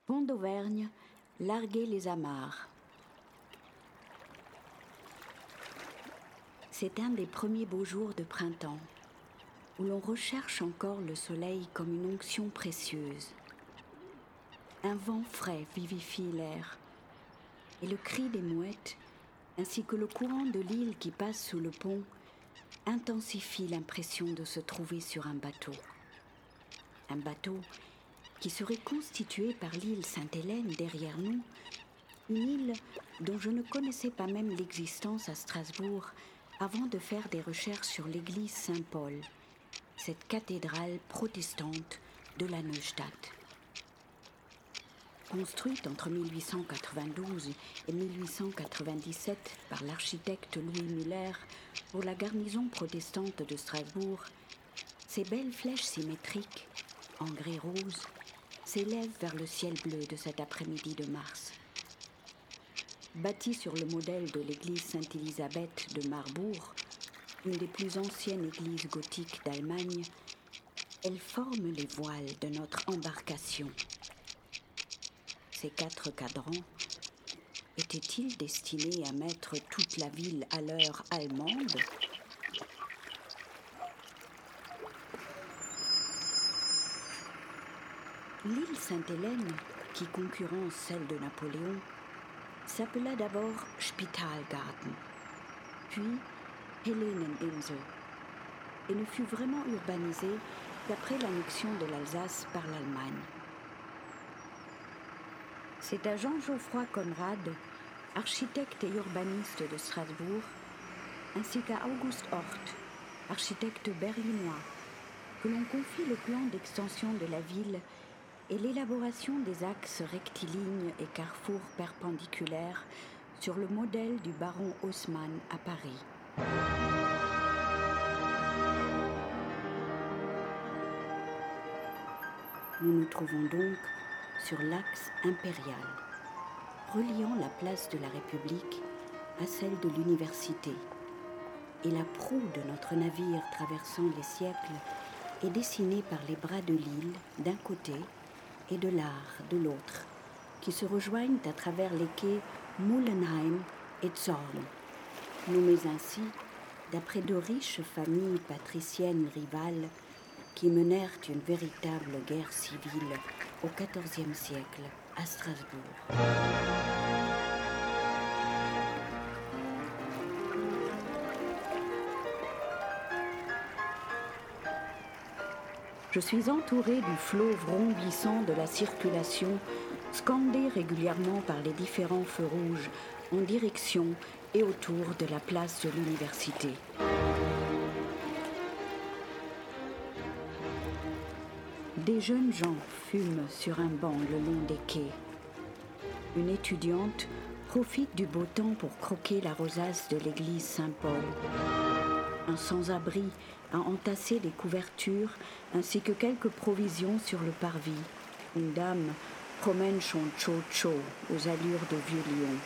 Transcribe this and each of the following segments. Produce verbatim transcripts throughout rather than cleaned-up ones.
Pont d'Auvergne, larguer les amarres. C'est un des premiers beaux jours de printemps, où l'on recherche encore le soleil comme une onction précieuse. Un vent frais vivifie l'air, et le cri des mouettes, ainsi que le courant de l'île qui passe sous le pont, intensifie l'impression de se trouver sur un bateau. Un bateau qui serait constitué par l'île Sainte-Hélène derrière nous, une île dont je ne connaissais pas même l'existence à Strasbourg avant de faire des recherches sur l'église Saint-Paul, cette cathédrale protestante de la Neustadt. Construite entre mille huit cent quatre-vingt-douze et mille huit cent quatre-vingt-dix-sept par l'architecte Louis Muller pour la garnison protestante de Strasbourg, ces belles flèches symétriques, en grès rose, s'élèvent vers le ciel bleu de cet après-midi de mars. Bâtie sur le modèle de l'église Sainte-Élisabeth de Marbourg, une des plus anciennes églises gothiques d'Allemagne, elle forme les voiles de notre embarcation. Ces quatre cadrans étaient-ils destinés à mettre toute la ville à l'heure allemande ? L'île Sainte-Hélène, qui concurrence celle de Napoléon, s'appela d'abord Spitalgarten, puis Heleninsel, et ne fut vraiment urbanisée qu'après l'annexion de l'Alsace par l'Allemagne. C'est à Jean-Geoffroy Conrad, architecte et urbaniste de Strasbourg, ainsi qu'à August Orth, architecte berlinois, que l'on confie le plan d'extension de la ville et l'élaboration des axes rectilignes et carrefours perpendiculaires sur le modèle du baron Haussmann à Paris. Nous nous trouvons donc sur l'axe impérial, reliant la place de la République à celle de l'université. Et la proue de notre navire traversant les siècles est dessinée par les bras de l'île d'un côté et de l'Aar de l'autre, qui se rejoignent à travers les quais Mullenheim et Zorn, nommés ainsi d'après de riches familles patriciennes rivales qui menèrent une véritable guerre civile au quatorzième siècle à Strasbourg. Je suis entourée du flot vrombissant de la circulation, scandé régulièrement par les différents feux rouges en direction et autour de la place de l'université. Des jeunes gens fument sur un banc le long des quais. Une étudiante profite du beau temps pour croquer la rosace de l'église Saint-Paul. Un sans-abri a entassé des couvertures ainsi que quelques provisions sur le parvis. Une dame promène son tcho-tcho aux allures de vieux lion.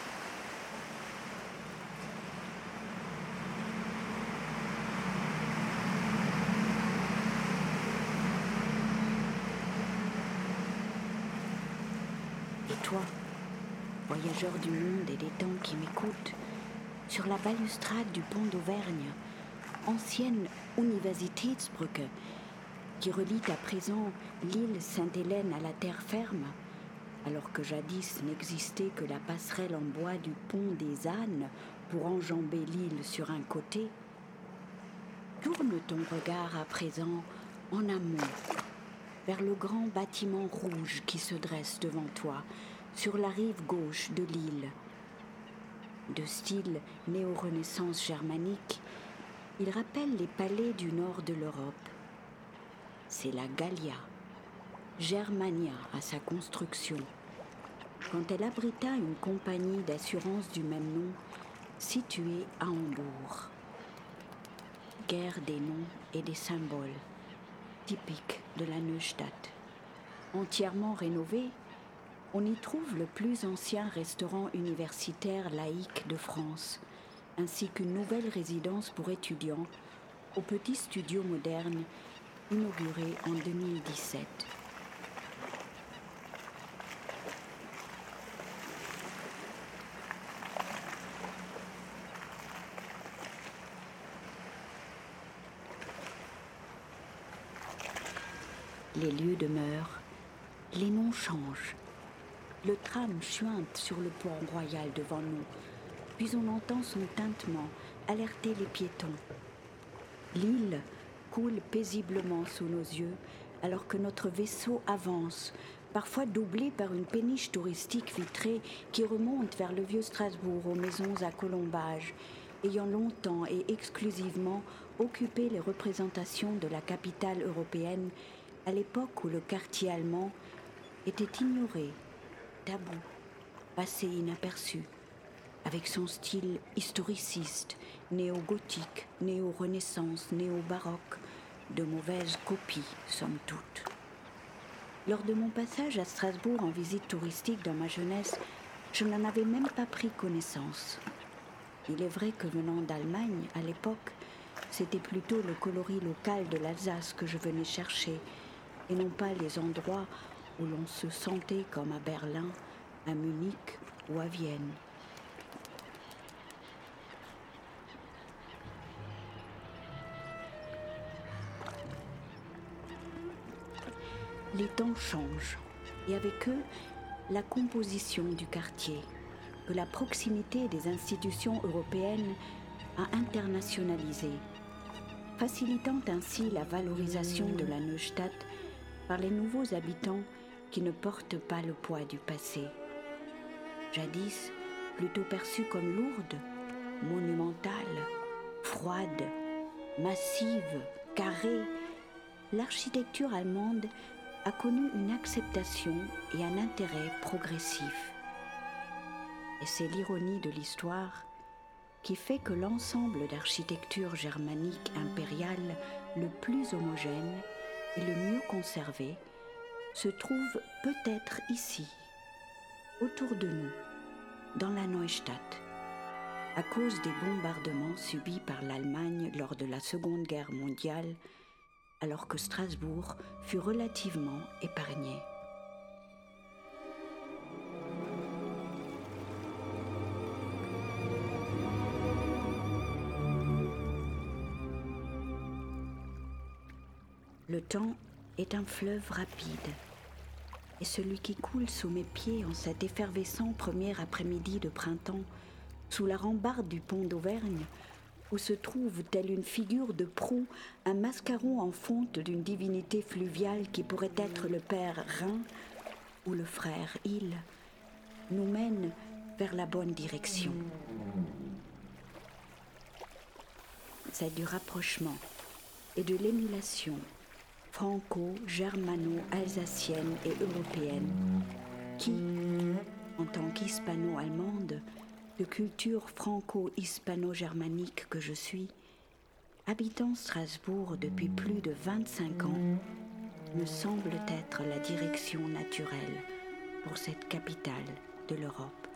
Et toi, voyageur du monde et des temps qui m'écoute, sur la balustrade du pont d'Auvergne, ancienne Universitätsbrücke, qui relie à présent l'île Sainte-Hélène à la terre ferme, alors que jadis n'existait que la passerelle en bois du pont des ânes pour enjamber l'île sur un côté, tourne ton regard à présent en amont, vers le grand bâtiment rouge qui se dresse devant toi, sur la rive gauche de l'île. De style néo-renaissance germanique, il rappelle les palais du nord de l'Europe. C'est la Gallia, Germania à sa construction, quand elle abrita une compagnie d'assurance du même nom située à Hambourg. Guerre des noms et des symboles, typique de la Neustadt. Entièrement rénové, on y trouve le plus ancien restaurant universitaire laïque de France, ainsi qu'une nouvelle résidence pour étudiants au petit studio moderne inauguré en deux mille dix-sept. Les lieux demeurent, les noms changent. Le tram chuinte sur le pont royal devant nous, puis on entend son tintement alerter les piétons. L'île coule paisiblement sous nos yeux alors que notre vaisseau avance, parfois doublé par une péniche touristique vitrée qui remonte vers le vieux Strasbourg aux maisons à colombages, ayant longtemps et exclusivement occupé les représentations de la capitale européenne à l'époque où le quartier allemand était ignoré, tabou, passé inaperçu, avec son style historiciste, néo-gothique, néo-renaissance, néo-baroque, de mauvaises copies, somme toute. Lors de mon passage à Strasbourg en visite touristique dans ma jeunesse, je n'en avais même pas pris connaissance. Il est vrai que venant d'Allemagne, à l'époque, c'était plutôt le coloris local de l'Alsace que je venais chercher, et non pas les endroits où l'on se sentait comme à Berlin, à Munich ou à Vienne. Les temps changent, et avec eux, la composition du quartier, que la proximité des institutions européennes a internationalisé, facilitant ainsi la valorisation de la Neustadt par les nouveaux habitants qui ne portent pas le poids du passé. Jadis, plutôt perçue comme lourde, monumentale, froide, massive, carrée, l'architecture allemande a connu une acceptation et un intérêt progressif. Et c'est l'ironie de l'histoire qui fait que l'ensemble d'architecture germanique impériale le plus homogène et le mieux conservé se trouve peut-être ici, autour de nous, dans la Neustadt, à cause des bombardements subis par l'Allemagne lors de la Seconde Guerre mondiale, alors que Strasbourg fut relativement épargné. Le temps est un fleuve rapide, et celui qui coule sous mes pieds en cet effervescent premier après-midi de printemps, sous la rambarde du pont d'Auvergne, où se trouve, telle une figure de proue, un mascaron en fonte d'une divinité fluviale qui pourrait être le père Rhin ou le frère Hill, nous mène vers la bonne direction. C'est du rapprochement et de l'émulation franco-germano-alsacienne et européenne qui, en tant qu'hispano-allemande, de culture franco-hispano-germanique que je suis, habitant Strasbourg depuis plus de vingt-cinq ans, me semble être la direction naturelle pour cette capitale de l'Europe.